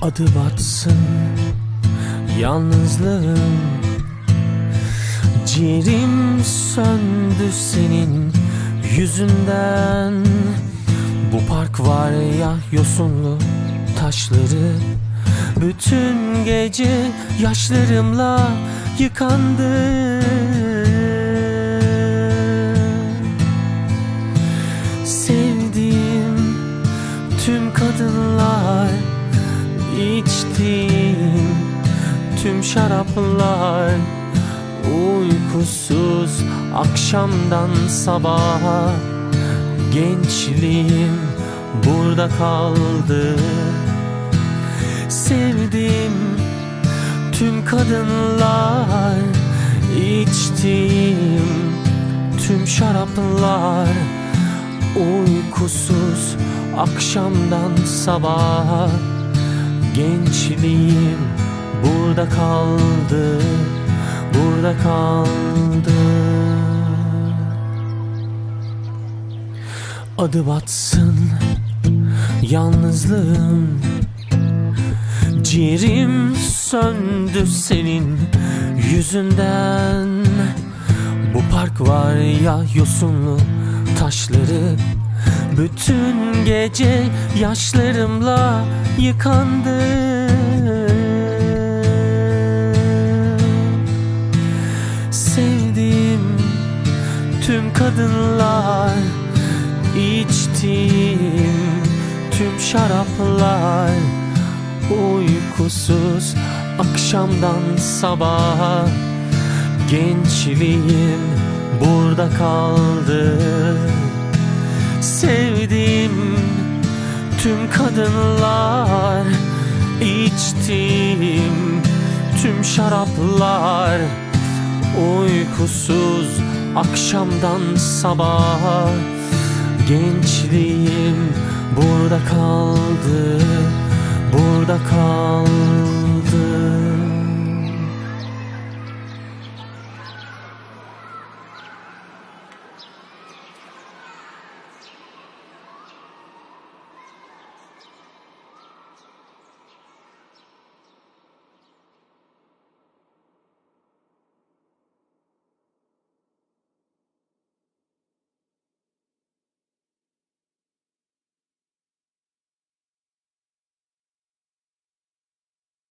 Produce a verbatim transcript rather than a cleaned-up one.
Adı batsın yalnızlığım, ciğerim söndü senin yüzünden. Bu park var ya yosunlu taşları, bütün gece yaşlarımla yıkandı. Sevdiğim tüm kadınlar, içtiğim tüm şaraplar, uykusuz akşamdan sabaha, gençliğim burada kaldı. Sevdiğim tüm kadınlar, içtiğim tüm şaraplar, uykusuz akşamdan sabaha, gençliğim burada kaldı, burada kaldı. Adı batsın yalnızlığım, ciğerim söndü senin yüzünden. Bu park var ya yosunlu taşları, bütün gece yaşlarımla yıkandı. Sevdiğim tüm kadınlar, içtiğim tüm şaraplar, uykusuz akşamdan sabaha, gençliğim burada kaldı. Sevdiğim tüm kadınlar, içtiğim tüm şaraplar, uykusuz akşamdan sabaha, gençliğim burada kaldı, burada kaldı.